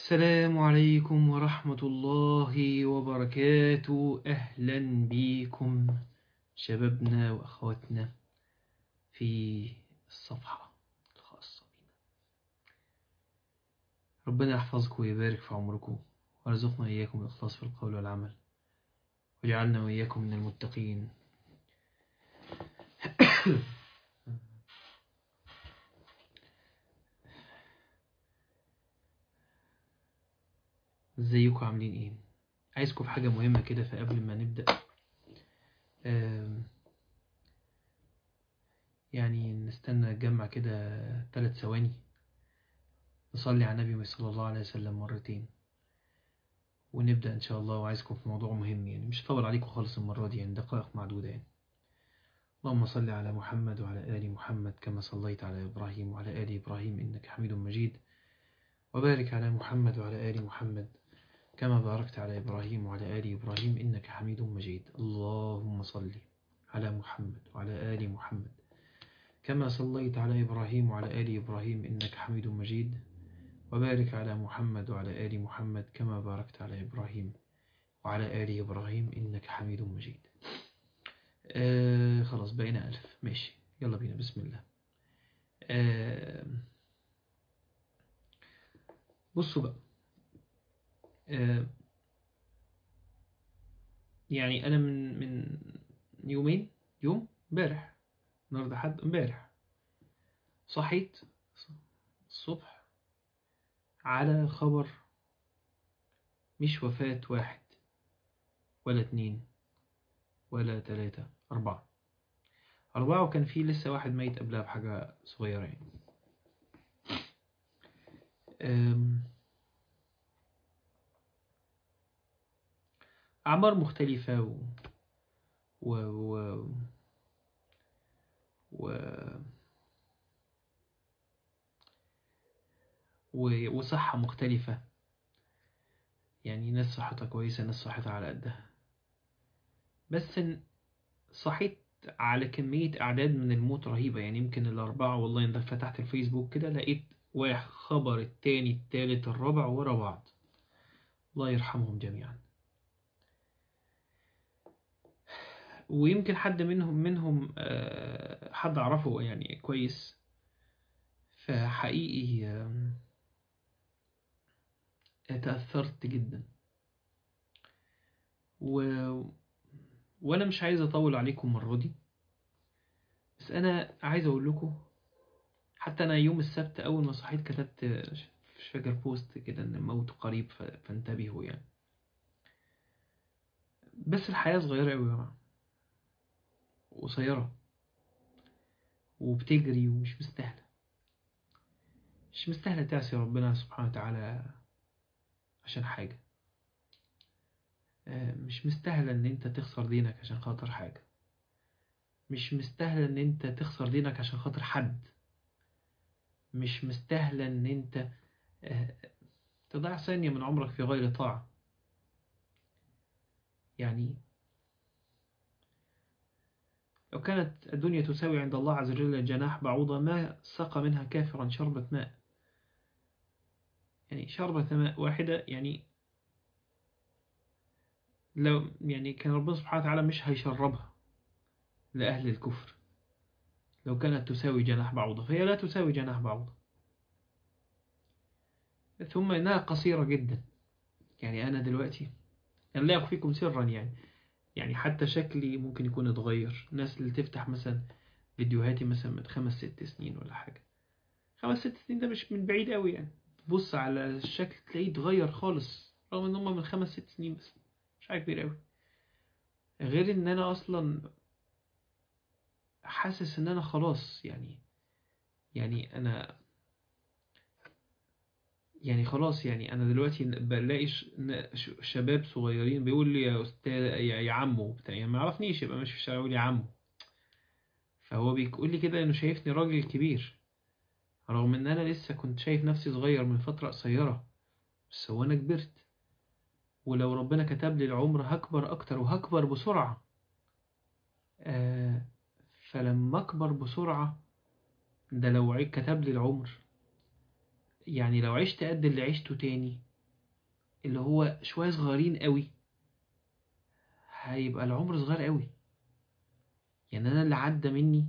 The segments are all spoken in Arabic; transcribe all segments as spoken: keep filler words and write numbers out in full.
السلام عليكم ورحمة الله وبركاته. أهلا بكم شبابنا وأخواتنا في الصفحة الخاصة بنا. ربنا يحفظكم ويبارك في عمركم ويرزقنا إياكم الإخلاص في القول والعمل ويجعلنا وإياكم من المتقين. ازيكم عاملين ايه؟ عايزكم في حاجة مهمة كده، فقبل ما نبدأ يعني نستنى نجمع كده ثلاث ثواني نصلي على النبي صلى الله عليه وسلم مرتين ونبدأ إن شاء الله. وعايزكم في موضوع مهم، يعني مش هطول عليكم خالص المرة دي، يعني دقائق معدودة يعني. اللهم صل على محمد وعلى آل محمد كما صليت على إبراهيم وعلى آل إبراهيم إنك حميد مجيد، وبارك على محمد وعلى آل محمد كما باركت على إبراهيم وعلى آل إبراهيم إنك حميد مجيد. اللهم صل على محمد وعلى آل محمد كما صليت على إبراهيم وعلى آل إبراهيم إنك حميد مجيد، وبارك على محمد وعلى آل محمد كما باركت على إبراهيم وعلى آل إبراهيم إنك حميد مجيد. آه خلاص بقينا ألف، ماشي يلا بينا بسم الله. آه بصوا بقى، آه يعني أنا من من يومين، يوم امبارح، النهارده حد امبارح صحيت الصبح على خبر مش وفاة واحد ولا اتنين ولا تلاتة، أربعة أربعة وكان في لسه واحد ميت قبلها بحاجة صغيرة يعني. أعمار مختلفة و... و... و... و... و... وصحة مختلفة، يعني ناس صحتها كويسة، ناس صحتها على قدها. بس صحيت على كمية أعداد من الموت رهيبة، يعني يمكن الأربعة، والله إن فتحت الفيسبوك كده لقيت واحد خبر التاني التالت الرابع ورا بعض، الله يرحمهم جميعا. ويمكن حد منهم منهم حد أعرفه يعني كويس، فحقيقي تأثرت جدا. و... وأنا مش عايز أطول عليكم المرة دي، بس أنا عايز أقول لكم، حتى أنا يوم السبت أول ما صحيت كتبت مش فاكر بوست كده إن الموت قريب فانتبهوا يعني. بس الحياة صغيرة أوي يا جماعة، قصيرة وبتجري ومش مستاهلة، مش مستاهلة تعصي ربنا سبحانه وتعالى عشان حاجة، مش مستاهلة إن أنت تخسر دينك عشان خاطر حاجة، مش مستاهلة إن أنت تخسر دينك عشان خاطر حد، مش مستاهلة إن أنت تضيع ثانية من عمرك في غير طاعة. يعني لو كانت الدنيا تساوي عند الله عز وجل جناح بعوضة ما سقى منها كافرا شربة ماء. يعني شربة ماء واحدة، يعني لو يعني كان ربنا سبحانه وتعالى مش هيشربها لأهل الكفر لو كانت تساوي جناح بعوضة، فهي لا تساوي جناح بعوضة. ثم إنها قصيرة جدا. يعني أنا دلوقتي أنا لا أخفيكم سرا، يعني يعني حتى شكلي ممكن يكون اتغير. الناس اللي تفتح مثلا فيديوهاتي مثلا من خمس ست سنين ولا حاجة، خمس ست سنين ده مش من بعيد قوي يعني، تبص على الشكل تلاقيه اتغير خالص، رغم ان هم من خمس ست سنين بس، مش حاجة كبيرة قوي. غير ان انا اصلا حاسس ان انا خلاص، يعني يعني انا يعني خلاص، يعني انا دلوقتي بلاقي شباب صغيرين بيقول لي يا استاذ يا يا عمو بتاع، يعني ما يعرفنيش يبقى ماشي في الشارع يقول لي يا عمو، فهو بيقول لي كده انه شايفني راجل كبير، رغم ان انا لسه كنت شايف نفسي صغير من فترة قصيرة، بس هو انا كبرت. ولو ربنا كتب لي العمر هكبر أكتر وهكبر بسرعة. آه فلما أكبر بسرعة ده لو كتب لي العمر، يعني لو عشت قد اللي عشته تاني اللي هو شوية صغيرين قوي، هيبقى العمر صغير قوي. يعني انا اللي عدى مني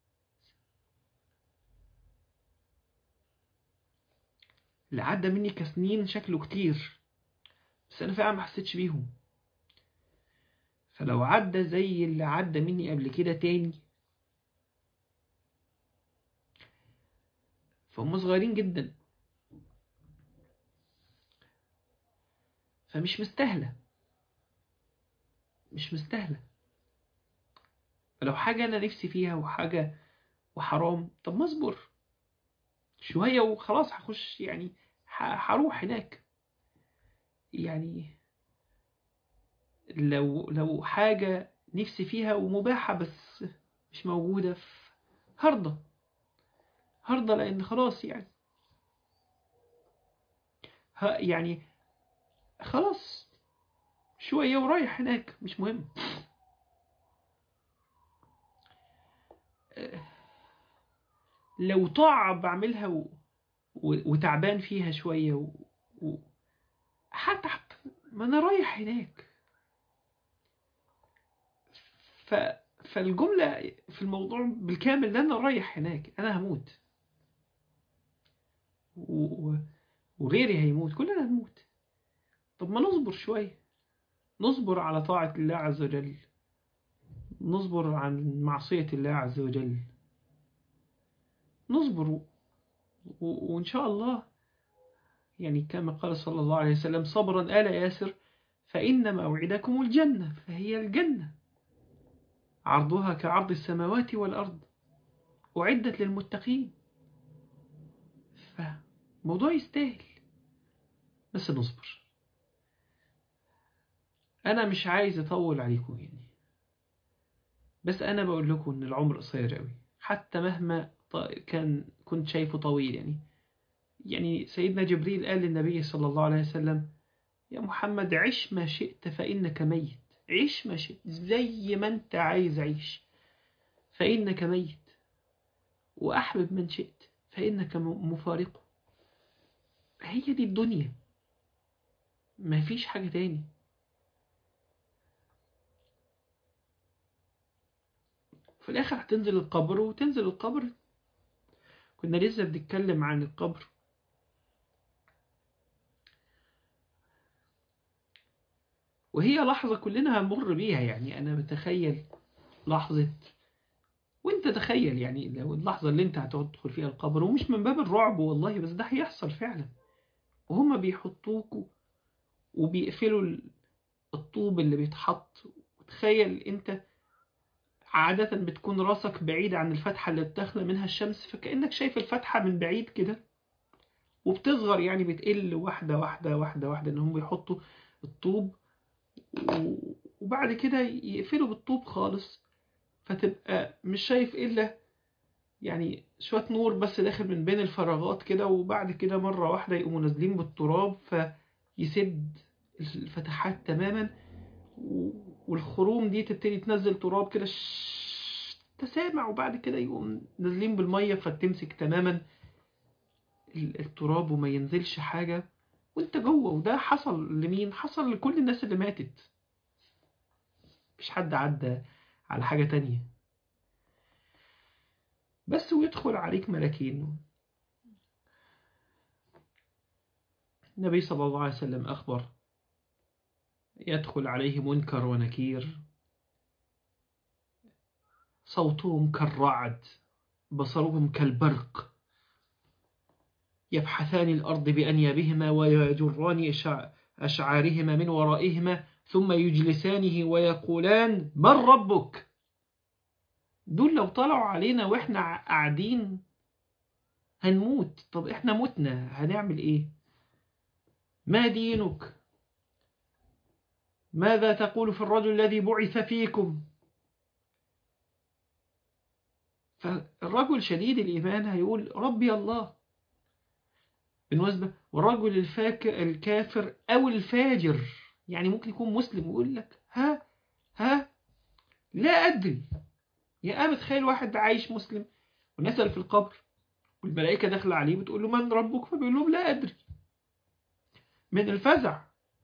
اللي عدى مني كسنين شكله كتير، بس انا فعلا ما حسيتش بيهم. فلو عدى زي اللي عدى مني قبل كده تاني، فهم صغيرين جدا، فمش مستاهلة مش مستاهلة. فلو حاجة أنا نفسي فيها وحاجة وحرام، طب ما اصبر شوية وخلاص، هخش يعني ه- هروح هناك. يعني لو لو حاجة نفسي فيها ومباحة بس مش موجودة، في هرضى هرضى لأن خلاص يعني ها يعني خلاص شوية ورايح هناك، مش مهم. لو طاعة بعملها و... و... وتعبان فيها شوية و... و... هتعب، ما أنا رايح هناك. ف... فالجملة في الموضوع بالكامل ان انا رايح هناك، انا هموت و... وغيري هيموت، كلنا هنموت. طب ما نصبر شوية، نصبر على طاعة الله عز وجل، نصبر عن معصية الله عز وجل، نصبر و... و... وإن شاء الله يعني كما قال صلى الله عليه وسلم: صبرا آل ياسر فإن موعدكم الجنة. فهي الجنة عرضها كعرض السماوات والأرض، أعدت للمتقين. فموضوع يستاهل، بس نصبر. أنا مش عايز أطول عليكم يعني، بس أنا بقول لكم إن العمر قصير قوي، حتى مهما كان كنت شايفه طويل. يعني يعني سيدنا جبريل قال للنبي صلى الله عليه وسلم: يا محمد عش ما شئت فإنك ميت. عيش ما شئت زي ما أنت عايز عيش، فإنك ميت. وأحبب من شئت فإنك مفارقه. هي دي الدنيا، ما فيش حاجة تاني. في الآخر هتنزل القبر، وتنزل القبر. كنا لسه بنتكلم عن القبر، وهي لحظة كلنا هنمر بيها. يعني أنا بتخيل لحظة، وانت تخيل يعني لو اللحظة اللي انت هتدخل فيها القبر، ومش من باب الرعب والله، بس ده هيحصل فعلا. وهما بيحطوك وبيقفلوا الطوب اللي بيتحط، وتخيل انت عادة بتكون راسك بعيد عن الفتحة اللي بتخلى منها الشمس، فكأنك شايف الفتحة من بعيد كده، وبتصغر يعني بتقل واحدة واحدة واحدة واحدة، انهم بيحطوا الطوب وبعد كده يقفلوا بالطوب خالص، فتبقى مش شايف إلا يعني شوية نور بس داخل من بين الفراغات كده. وبعد كده مرة واحدة يقوموا نازلين بالتراب فيسد الفتحات تماما، والخروم دي تبتدي تنزل تراب كده تسامع، وبعد كده يقوم نازلين بالمية فتمسك تماما التراب وما ينزلش حاجة وانت جوه. وده حصل لمين؟ حصل لكل الناس اللي ماتت، مش حد عدى على حاجة تانية. بس ويدخل عليك ملكين. النبي صلى الله عليه وسلم أخبر: يدخل عليه منكر ونكير، صوتهم كالرعد، بصرهم كالبرق، يبحثان الأرض بأنيابهما ويجران أشعارهما من ورائهما، ثم يجلسانه ويقولان: من ربك؟ دول لو طلعوا علينا وإحنا قاعدين هنموت. طب إحنا متنا هنعمل إيه؟ ما دينك؟ ماذا تقول في الرجل الذي بعث فيكم؟ فالرجل شديد الإيمان هيقول: ربي الله. بالنسبة والرجل الفاكر الكافر أو الفاجر، يعني ممكن يكون مسلم ويقول لك: ها ها لا أدري. يا أبا تخيل واحد عايش مسلم ونسأل في القبر، والملائكة داخلة عليه بتقول له: من ربك؟ فبيقول لهم: لا أدري، من الفزع.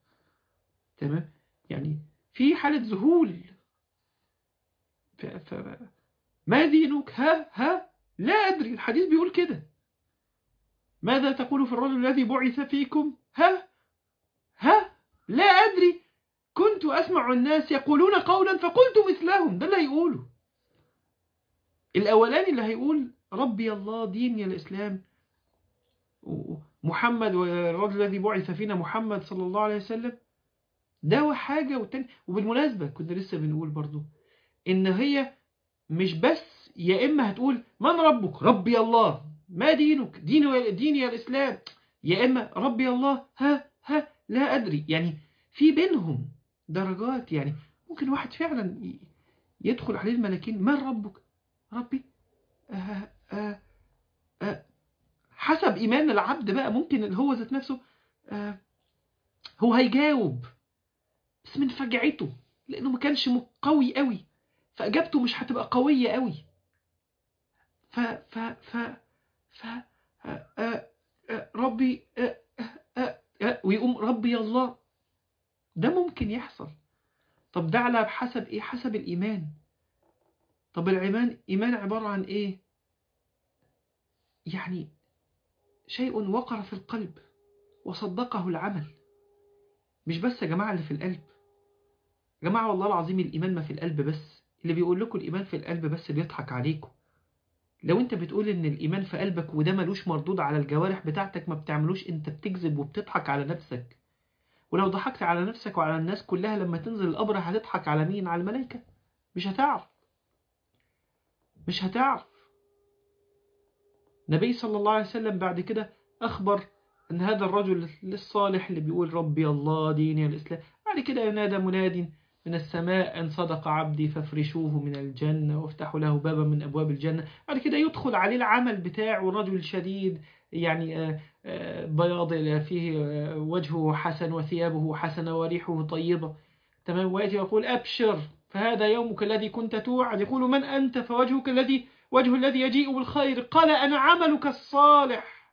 تمام؟ يعني في حالة ذهول. ف... ف... ما دينك؟ ها ها لا أدري. الحديث بيقول كده. ماذا تقول في الرجل الذي بعث فيكم؟ ها ها لا أدري، كنت أسمع الناس يقولون قولا فقلت مثلهم. ده اللي هيقوله. الأولاني اللي هيقول ربي الله، ديني الإسلام، محمد والرجل الذي بعث فينا محمد صلى الله عليه وسلم، ده حاجة والتاني. وبالمناسبة كنا لسه بنقول برضو إن هي مش بس يا إما هتقول من ربك؟ ربي الله. ما دينك؟ ديني ديني الإسلام. يا إما ربي الله ها ها لا أدري. يعني في بينهم درجات. يعني ممكن واحد فعلا يدخل عليه الملكين من ربك؟ ربي آه آه آه حسب إيمان العبد بقى. ممكن اللي هو ذات نفسه آه هو هيجاوب بس من فجعته، لأنه ما كانش قوي قوي، فإجابته مش هتبقى قوية قوي. ف ف ف ف آه آه آه ربي آه آه آه ويقوم ربي الله. ده ممكن يحصل. طب ده على حسب إيه؟ حسب الإيمان. طب الإيمان إيمان عبارة عن إيه؟ يعني شيء وقر في القلب وصدقه العمل. مش بس يا جماعة اللي في القلب. يا جماعة والله العظيم الإيمان ما في القلب بس. اللي بيقول لكم الإيمان في القلب بس بيضحك عليكم. لو انت بتقول ان الإيمان في قلبك وده ملوش مردود على الجوارح بتاعتك ما بتعملوش، انت بتكذب وبتضحك على نفسك. ولو ضحكت على نفسك وعلى الناس كلها لما تنزل القبر هتضحك على مين؟ على الملائكة. مش هتعرف. مش هتعرف. النبي صلى الله عليه وسلم بعد كده أخبر أن هذا الرجل الصالح اللي بيقول ربي الله ديني الإسلام، بعد كده ينادى مناد من السماء أن صدق عبدي فافرشوه من الجنة وافتحوا له بابا من أبواب الجنة. بعد كده يدخل عليه العمل بتاعه، رجل شديد يعني بياض فيه وجهه حسن وثيابه حسنة وريحه طيبة، تمام، ويأتي ويقول أبشر فهذا يومك الذي كنت توعد. يقول من أنت؟ فوجهك الذي وجه الذي يجيء بالخير. قال أنا عملك الصالح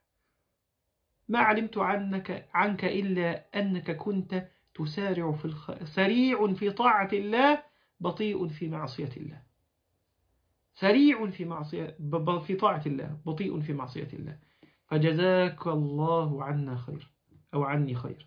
ما علمت عنك عنك إلا أنك كنت تسارع في الخ... سريع في طاعة الله بطيء في معصية الله. سريع في معصية ب... في طاعة الله بطيء في معصية الله. فجزاك الله عنا خير أو عني خير.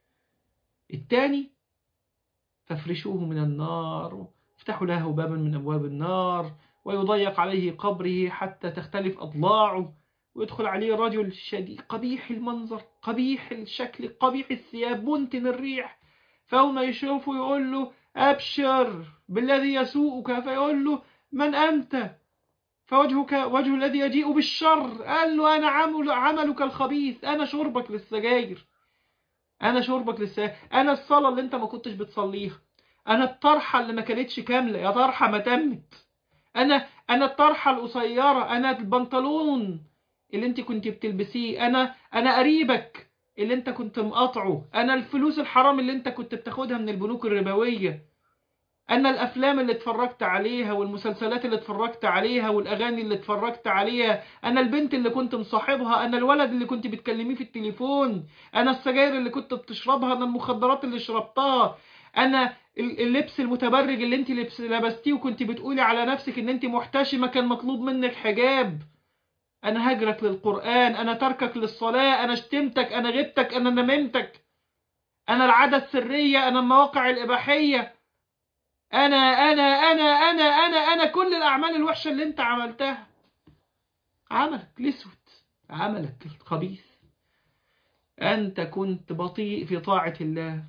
الثاني فافرشوه من النار افتحوا له بابا من أبواب النار ويضيق عليه قبره حتى تختلف أضلاعه، ويدخل عليه رجل شديد قبيح المنظر قبيح الشكل قبيح الثياب منتن الريح، فأول يشوفه يقول له أبشر بالذي يسوءك، فيقول له من أنت؟ فوجهك وجه الذي يجيء بالشر. قال له أنا عمل عملك الخبيث، أنا شربك للسجاير، أنا شربك للسجاير، أنا الصلاة اللي أنت ما كنتش بتصليها، أنا الطرحة اللي ما كانتش كاملة يا طرحة ما تمت، أنا أنا الطرحة القصيرة، أنا البنطلون اللي أنت كنت بتلبسيه، أنا أنا قريبك اللي أنت كنت مقاطعه، أنا الفلوس الحرام اللي أنت كنت بتاخدها من البنوك الربوية، أنا الأفلام اللي اتفرجت عليها والمسلسلات اللي اتفرجت عليها والأغاني اللي اتفرجت عليها، أنا البنت اللي كنت مصاحبها، أنا الولد اللي كنت بتكلميه في التليفون، أنا السجاير اللي كنت بتشربها، أنا المخدرات اللي شربتها، أنا اللبس المتبرج اللي انت لبستيه وكنت بتقولي على نفسك ان انت محتشمة كان مطلوب منك حجاب، أنا هجرك للقرآن، أنا تركك للصلاة، أنا شتمتك، أنا غبتك، أنا نممتك، أنا العادة السرية، أنا المواقع الإباحية، أنا أنا أنا أنا أنا أنا كل الأعمال الوحشة اللي أنت عملتها، عملك الأسود، عملك الخبيث. أنت كنت بطيء في طاعة الله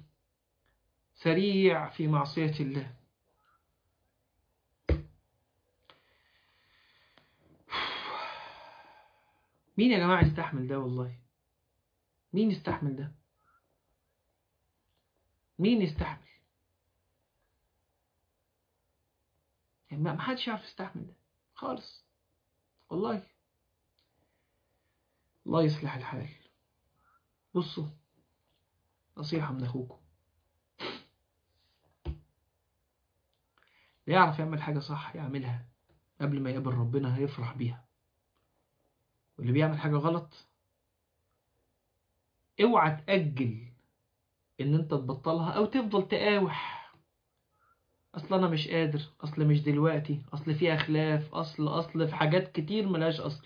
سريع في معصية الله. مين يا جماعة يستحمل ده؟ والله مين يستحمل ده؟ مين يستحمل؟ يعني ما حدش يعرف يستحمل ده خالص والله. الله يصلح الحال. بصوا، نصيحة من أخوكم، اللي يعرف يعمل حاجة صح يعملها قبل ما يقابل ربنا هيفرح بيها، واللي بيعمل حاجة غلط اوعى تأجل ان انت تبطلها او تفضل تقاوح. اصل انا مش قادر، اصل مش دلوقتي، اصل فيها خلاف، اصل اصل في حاجات كتير ملهاش اصل.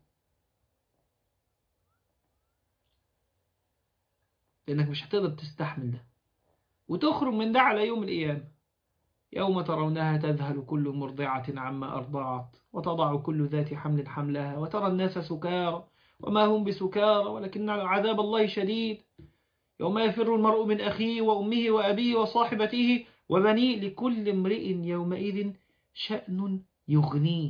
لانك مش هتقدر تستحمل ده وتخرج من ده على يوم القيامة. يوم ترونها تذهل كل مرضعة عما أرضعت وتضع كل ذات حمل حملها وترى الناس سكارى وما هم بسكارى ولكن عذاب الله شديد. يوم يفر المرء من أخيه وأمه وأبيه وصاحبته وبنيه لكل امرئ يومئذ شأن يغنيه.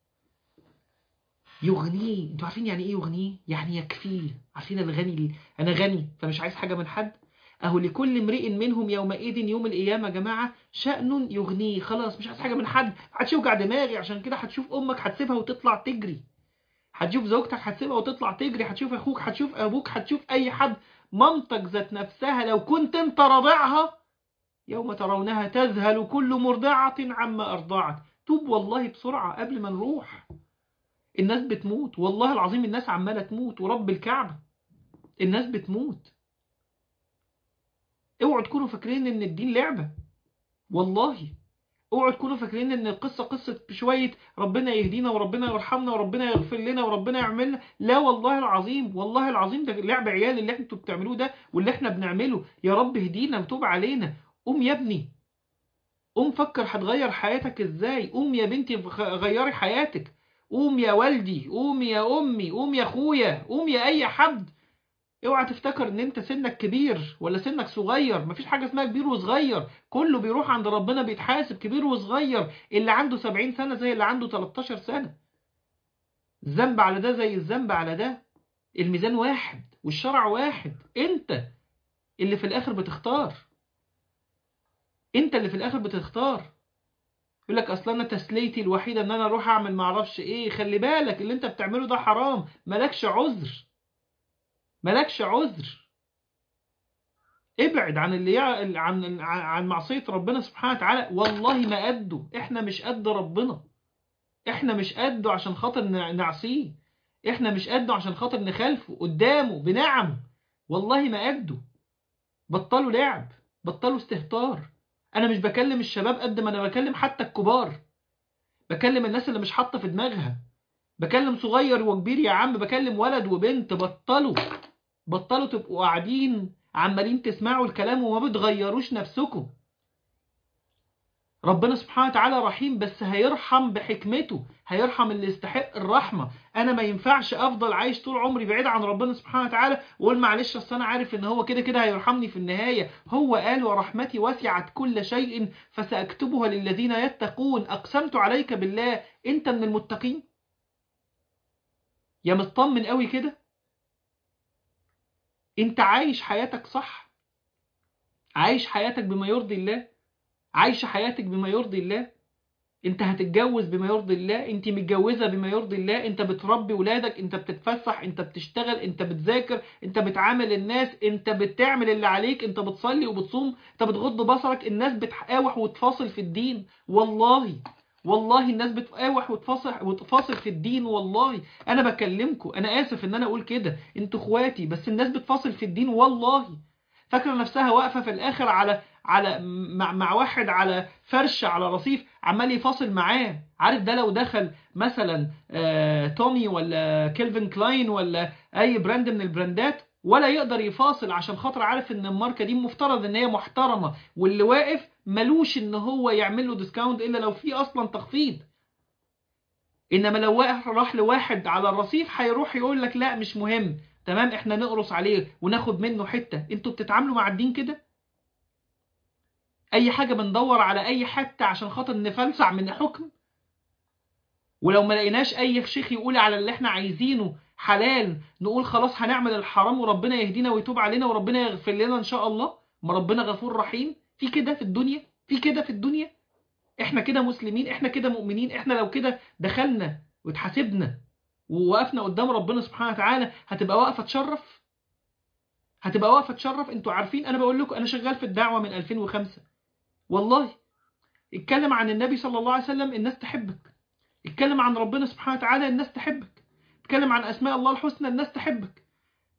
يغنيه، انتوا عارفين يعني ايه يغنيه؟ يعني يكفيه. عارفين الغني؟ انا غني فمش عايز حاجة من حد. اهو لكل امرئ منهم يومئذ يوم القيامة يا جماعة شأن يغنيه، خلاص مش عايز حاجة من حد، محدش يوجع دماغي. عشان كده هتشوف امك هتسيبها وتطلع تجري، هتشوف زوجتك هتسيبها وتطلع تجري، هتشوف اخوك، هتشوف ابوك، هتشوف اي حد. مامتك ذات نفسها لو كنت انت رضعها يوم ترونها تذهل كل مرضعة عما أرضعت. توب والله بسرعة قبل ما نروح. الناس بتموت والله العظيم، الناس عمالة تموت ورب الكعبة الناس بتموت. اوعوا تكونوا فاكرين ان الدين لعبة، والله اوعوا تكونوا فاكرين ان القصة قصة شوية ربنا يهدينا وربنا يرحمنا وربنا يغفر لنا وربنا يعملنا. لا والله العظيم، والله العظيم ده لعب عيال اللي انتوا بتعملوه ده واللي احنا بنعمله. يا رب اهدينا وتوب علينا. قوم يا ابني، قوم فكر هتغير حياتك ازاي. قوم يا بنتي غيري حياتك. قوم يا والدي، قوم يا امي، قوم يا اخويا، قوم يا اي حد. اوعى تفتكر ان انت سنك كبير ولا سنك صغير. مفيش حاجة اسمها كبير وصغير، كله بيروح عند ربنا بيتحاسب. كبير وصغير، اللي عنده سبعين سنة زي اللي عنده تلتاشر سنة. الذنب على ده زي الذنب على ده. الميزان واحد والشرع واحد. انت اللي في الاخر بتختار، انت اللي في الاخر بتختار. يقول لك اصلا انا تسليتي الوحيده ان انا اروح اعمل معرفش ايه. خلي بالك اللي انت بتعمله ده حرام، مالكش عذر، مالكش عذر. ابعد عن اللي يع... عن عن معصيه ربنا سبحانه وتعالى. والله ما قده، احنا مش قد ربنا، احنا مش قده عشان خاطر نعصيه، احنا مش قده عشان خاطر نخالفه قدامه بنعم. والله ما قده. بطلوا لعب، بطلوا استهتار. انا مش بكلم الشباب قد ما انا بكلم حتى الكبار، بكلم الناس اللي مش حاطه في دماغها، بكلم صغير وكبير يا عم، بكلم ولد وبنت. بطلوا بطلوا تبقوا قاعدين عمالين تسمعوا الكلام وما بتغيروش نفسكم. ربنا سبحانه وتعالى رحيم، بس هيرحم بحكمته، هيرحم اللي يستحق الرحمة. انا ما ينفعش افضل عايش طول عمري بعيد عن ربنا سبحانه وتعالى واقول معلش اصل انا عارف ان هو كده كده هيرحمني في النهاية. هو قال ورحمتي وسعت كل شيء فسأكتبها للذين يتقون. اقسمت عليك بالله انت من المتقين؟ يا مطمن قوي كده؟ انت عايش حياتك صح؟ عايش حياتك بما يرضي الله؟ عايش حياتك بما يرضي الله؟ انت هتتجوز بما يرضي الله؟ انت متجوزة بما يرضي الله؟ انت بتربي ولادك؟ انت بتتفسح؟ انت بتشتغل؟ انت بتذاكر؟ انت بتعامل الناس؟ انت بتعمل اللي عليك؟ انت بتصلي وبتصوم؟ انت بتغض بصرك؟ الناس بتقاوح وتفاصل في الدين والله، والله الناس بتقاوح وتفاصل وتفاصل في الدين. والله انا بكلمكم، انا اسف ان انا اقول كده، انتوا اخواتي، بس الناس بتفاصل في الدين والله. فاكره نفسها واقفه في الاخر على على مع, مع واحد على فرش على رصيف عمال يفاصل معاه. عارف ده لو دخل مثلا آه تومي ولا كيلفن كلاين ولا اي براند من البراندات ولا يقدر يفاصل عشان خاطر عارف ان الماركه دي مفترض ان هي محترمه، واللي واقف ملوش ان هو يعمل له ديسكاونت الا لو في اصلا تخفيض. انما لو واقف راح لواحد على الرصيف هيروح يقول لك لا مش مهم، تمام احنا نقرص عليه وناخد منه حته. انتوا بتتعاملوا مع الدين كده؟ اي حاجه بندور على اي حته عشان خاطر نفلسع من حكم، ولو ما لقيناش اي شيخ يقول على اللي احنا عايزينه حلال نقول خلاص هنعمل الحرام وربنا يهدينا ويتوب علينا وربنا يغفر لنا ان شاء الله. ما ربنا غفور رحيم. في كده في الدنيا؟ في كده في الدنيا؟ احنا كده مسلمين؟ احنا كده مؤمنين؟ احنا لو كده دخلنا واتحاسبنا ووقفنا قدام ربنا سبحانه وتعالى هتبقى واقفه تشرف؟ هتبقى واقفه تشرف؟ انتوا عارفين انا بقول لكم انا شغال في الدعوه من ألفين وخمسة والله. اتكلم عن النبي صلى الله عليه وسلم الناس تحبك، اتكلم عن ربنا سبحانه وتعالى الناس تحبك، اتكلم عن أسماء الله الحسنى الناس تحبك.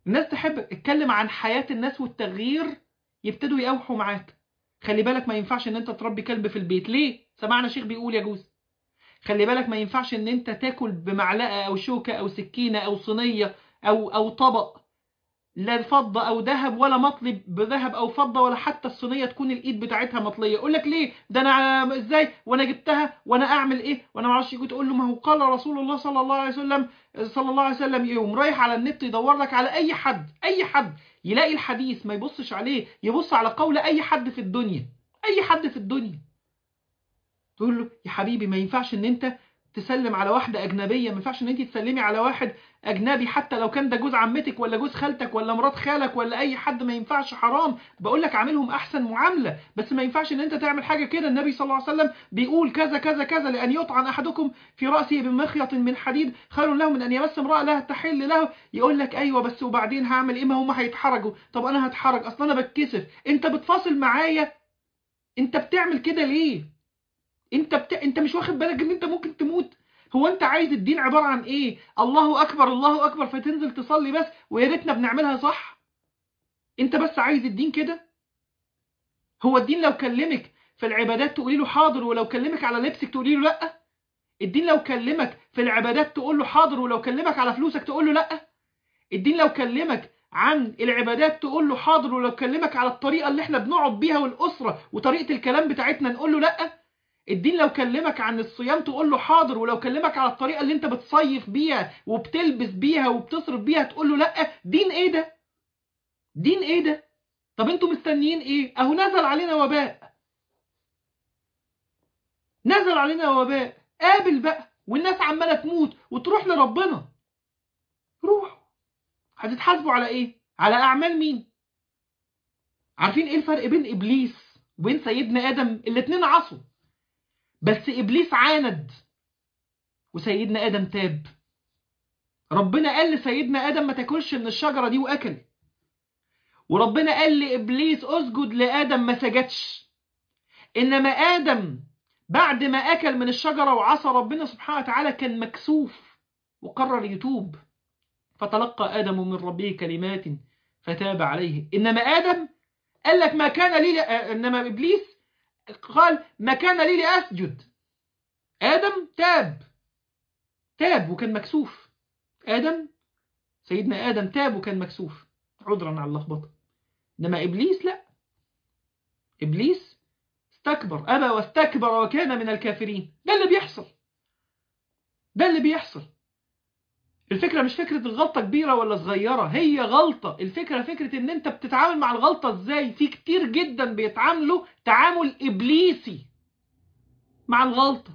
الناس تحب اتكلم عن حياة الناس والتغيير، يبتدوا يقاوحوا معاك. خلي بالك ما ينفعش ان انت تربي كلب في البيت. ليه؟ سمعنا شيخ بيقول يجوز. خلي بالك ما ينفعش ان انت تاكل بمعلقة او شوكة او سكينة او صينية او او طبق لا فضة او ذهب، ولا مطلب بذهب او فضة، ولا حتى الصينية تكون الايد بتاعتها مطلية. يقول لك ليه؟ ده انا ازاي وانا جبتها وانا اعمل ايه وانا ما اعرفش. تقول له ما هو قال رسول الله صلى الله عليه وسلم صلى الله عليه وسلم. يوم رايح على النت يدور لك على اي حد، اي حد يلاقي الحديث ما يبصش عليه، يبص على قول اي حد في الدنيا، اي حد في الدنيا. تقول له يا حبيبي ما ينفعش ان انت تسلم على واحدة أجنبية، ما ينفعش ان انت تسلمي على واحد أجنبي حتى لو كان ده جوز عمتك ولا جوز خالتك ولا مرات خالك ولا أي حد. ما ينفعش، حرام. بقول لك عاملهم أحسن معاملة، بس ما ينفعش ان انت تعمل حاجة كده. النبي صلى الله عليه وسلم بيقول كذا كذا كذا: لأن يطعن أحدكم في رأسه بمخيط من حديد خير له من أن يمس امرأة لا تحل له. يقول لك أيوة بس وبعدين هعمل إيه؟ ما هم هيتحرجوا. طب أنا هتحرج؟ أصلا أنا بتكسف. أنت بتفاصل معايا؟ أنت بتعمل كده ليه؟ انت بت... انت مش واخد بالك ان انت ممكن تموت؟ هو انت عايز الدين عبارة عن ايه؟ الله اكبر الله اكبر فتنزل تصلي بس، ويا ريتنا بنعملها صح. انت بس عايز الدين كده؟ هو الدين لو كلمك في العبادات تقولي له حاضر، ولو كلمك على لبسك تقولي له لا؟ الدين لو كلمك في العبادات تقول له حاضر، ولو كلمك على فلوسك تقول له لا؟ الدين لو كلمك عن العبادات تقول له حاضر، ولو كلمك على الطريقة اللي احنا بنقعد بيها والأسرة وطريقة الكلام بتاعتنا نقول له لا؟ الدين لو كلمك عن الصيام تقول له حاضر، ولو كلمك على الطريقة اللي انت بتصيف بيها وبتلبس بيها وبتصرف بيها تقول له لا؟ دين ايه ده؟ دين ايه ده؟ طب انتوا مستنيين ايه؟ اهو نزل علينا وباء، نزل علينا وباء. قابل بقى، والناس عمالة تموت وتروح لربنا. روحوا. هتتحاسبوا على ايه؟ على اعمال مين؟ عارفين ايه الفرق بين ابليس وبين سيدنا ادم؟ الاتنين عصوا، بس ابليس عاند وسيدنا ادم تاب. ربنا قال لسيدنا ادم ما تاكلش من الشجرة دي واكل، وربنا قال لابليس اسجد لادم ما سجدش. انما ادم بعد ما اكل من الشجرة وعصى ربنا سبحانه وتعالى كان مكسوف وقرر يتوب، فتلقى ادم من ربه كلمات فتاب عليه. انما ادم قال لك ما كان لي ل... انما ابليس قال ما كان لي لاسجد. ادم تاب، تاب وكان مكسوف. ادم سيدنا ادم تاب وكان مكسوف عذرا على اللخبطه. انما ابليس لا، ابليس استكبر ابى واستكبر وكان من الكافرين. ده اللي بيحصل، ده اللي بيحصل. الفكره مش فكره الغلطه كبيره ولا صغيره، هي غلطه. الفكره فكره ان انت بتتعامل مع الغلطه ازاي. في كتير جدا بيتعاملوا تعامل ابليسي مع الغلطه،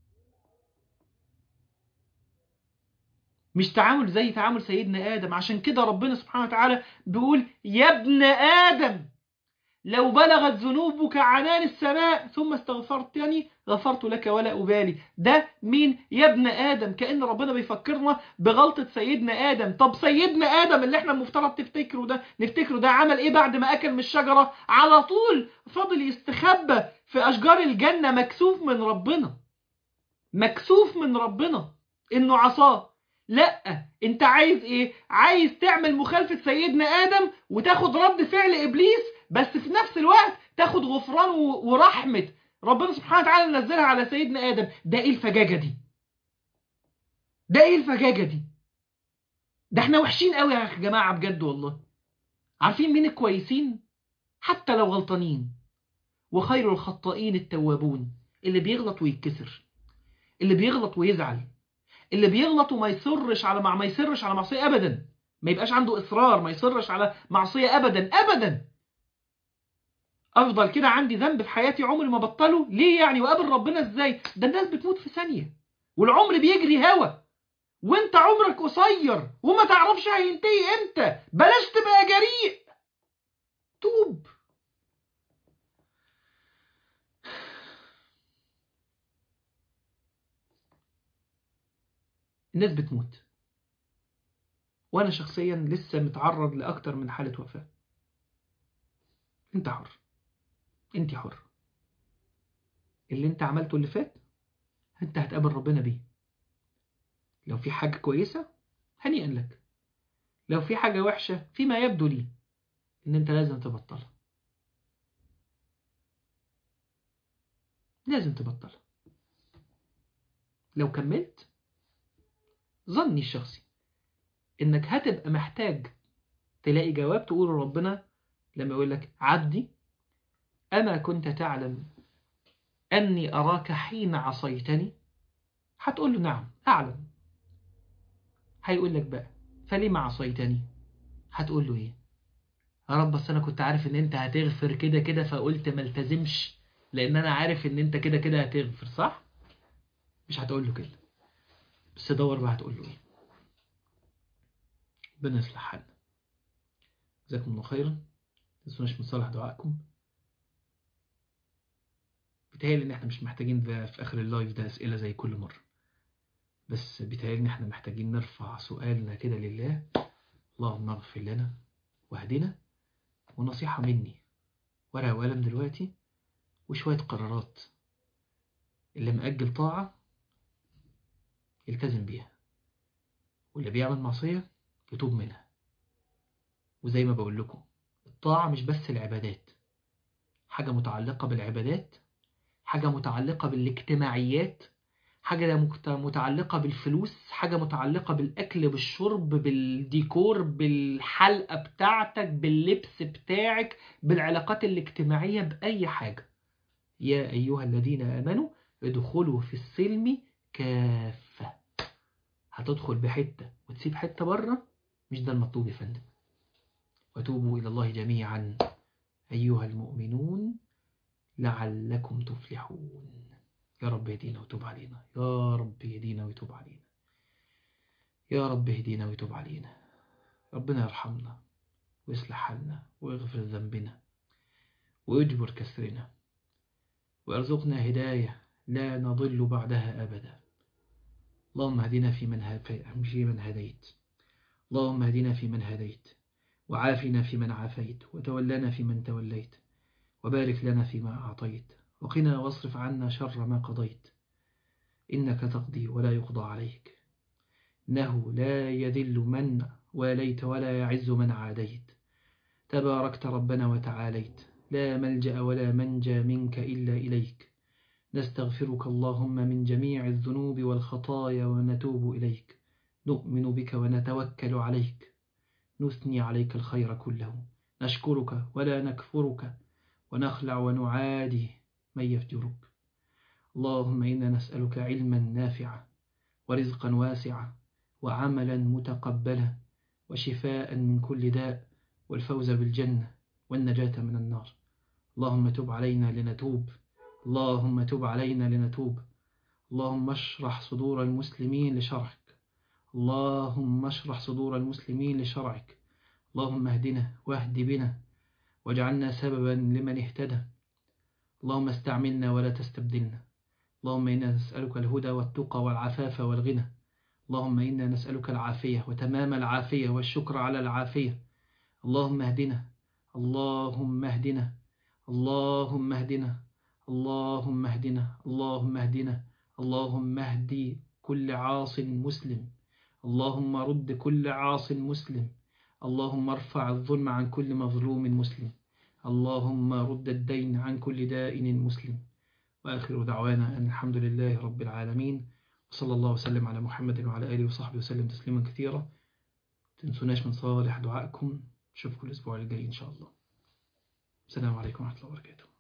مش تعامل زي تعامل سيدنا آدم. عشان كده ربنا سبحانه وتعالى بيقول يا ابن آدم لو بلغت ذنوبك عنان السماء ثم استغفرتني غفرت لك ولا أبالي. ده مين؟ يا ابن آدم. كأن ربنا بيفكرنا بغلطة سيدنا آدم. طب سيدنا آدم اللي احنا المفترض تفتكره ده نفتكره ده عمل ايه بعد ما أكل من الشجرة؟ على طول فضل يستخبى في أشجار الجنة مكسوف من ربنا، مكسوف من ربنا إنه عصاه. لا، انت عايز ايه؟ عايز تعمل مخالفة سيدنا آدم وتاخد رد فعل إبليس، بس في نفس الوقت تاخد غفران ورحمة ربنا سبحانه وتعالى نزلها على سيدنا آدم. ده ايه الفجاجة دي؟ ده ايه الفجاجة دي؟ ده احنا وحشين قوي يا جماعة بجد والله. عارفين مين الكويسين؟ حتى لو غلطانين. وخير الخطائين التوابون. اللي بيغلط ويتكسر، اللي بيغلط ويزعل، اللي بيغلط وما يصرش على مع ما يصرش على معصية ابدا، ما يبقاش عنده اصرار، ما يصرش على معصية ابدا ابدا. افضل كده عندي ذنب في حياتي عمري ما بطله ليه يعني؟ وقابل ربنا ازاي؟ ده الناس بتموت في ثانية والعمر بيجري هوا، وانت عمرك قصير وما تعرفش هينتهي امتى. بلاش تبقى جريء، توب. الناس بتموت، وانا شخصيا لسه متعرض لاكتر من حالة وفاة. انت حر، انت حر. اللي انت عملته اللي فات انت هتقابل ربنا بيه. لو في حاجة كويسة هنيئا لك، لو في حاجة وحشة فيما يبدو لي إن أنت لازم تبطلها، لازم تبطلها. لو كملت ظني الشخصي إنك هتبقى محتاج تلاقي جواب تقول ربنا لما يقول لك عبدي أما كنت تعلم أني أراك حين عصيتني، هتقول له نعم أعلم. هيقول لك بقى فلما عصيتني، هتقول له إيه؟ يا رب بس أنا كنت عارف إن أنت هتغفر كده كده فقلت ما التزمش، لأن أنا عارف إن أنت كده كده هتغفر، صح؟ مش هتقول له كده، بس دور بقى هتقول له إيه. ربنا يصلح حالنا. جزاكم الله خيرا. ما تنسوناش من صالح دعائكم. بيتهيألي إن إحنا مش محتاجين ده في آخر اللايف ده أسئلة زي كل مرة، بس بيتهيألي إن إحنا محتاجين نرفع سؤالنا كده لله. اللهم اغفر لنا واهدنا. ونصيحة مني، ورقة وقلم دلوقتي وشوية قرارات. اللي مأجل طاعة يلتزم بيها، واللي بيعمل معصية يتوب منها. وزي ما بقول لكم الطاعة مش بس العبادات، حاجة متعلقة بالعبادات، حاجة متعلقة بالاجتماعيات، حاجة متعلقة بالفلوس، حاجة متعلقة بالأكل بالشرب بالديكور بالحلقة بتاعتك باللبس بتاعك بالعلاقات الاجتماعية بأي حاجة. يا أيها الذين آمنوا ادخلوا في السلم كافة. هتدخل بحتة وتسيب حتة بره، مش ده المطلوب يا فندم. وتوبوا إلى الله جميعا أيها المؤمنون لعلكم تفلحون. يا رب يهدينا ويتوب علينا، يا رب يهدينا ويتوب علينا، يا رب يهدينا ويتوب علينا. ربنا يرحمنا ويصلح حالنا ويغفر ذنبنا ويجبر كسرنا ويرزقنا هداية لا نضل بعدها أبدا. اللهم اهدنا في من في من هديت، اللهم اهدنا في من هديت، وعافنا في من عافيت، وتولنا في من توليت، وبارك لنا فيما أعطيت، وقنا واصرف عنا شر ما قضيت. إنك تقضي ولا يقضى عليك، إنه لا يذل من واليت ولا يعز من عاديت. تباركت ربنا وتعاليت، لا ملجأ ولا منجى منك إلا إليك. نستغفرك اللهم من جميع الذنوب والخطايا ونتوب إليك. نؤمن بك ونتوكل عليك، نثني عليك الخير كله، نشكرك ولا نكفرك، ونخلع ونعادي من يفجرك. اللهم إنا نسألك علما نافعا ورزقا واسعا وعملا متقبلا وشفاء من كل داء والفوز بالجنة والنجاة من النار. اللهم تب علينا لنتوب، اللهم تب علينا لنتوب. اللهم اشرح صدور المسلمين لشرعك، اللهم اشرح صدور المسلمين لشرعك. اللهم اهدنا واهد بنا واجعلنا سببا لمن اهتدى. اللهم استعملنا ولا تستبدلنا. اللهم إنا نسألك الهدى والتقى والعفاف والغنى. اللهم إنا نسألك العافية وتمام العافية والشكر على العافية. اللهم اهدنا، اللهم اهدنا، اللهم اهدنا، اللهم اهدنا، اللهم اهدنا. اللهم اهدي كل عاص مسلم، اللهم رد كل عاص مسلم، اللهم ارفع الظلم عن كل مظلوم مسلم، اللهم رد الدين عن كل دائن مسلم. وآخر دعوانا أن الحمد لله رب العالمين، وصلى الله وسلم على محمد وعلى آله وصحبه وسلم تسليما كثيرا. تنسوناش من صالح دعائكم. نشوفكم الأسبوع الجاي إن شاء الله. السلام عليكم ورحمة الله وبركاته.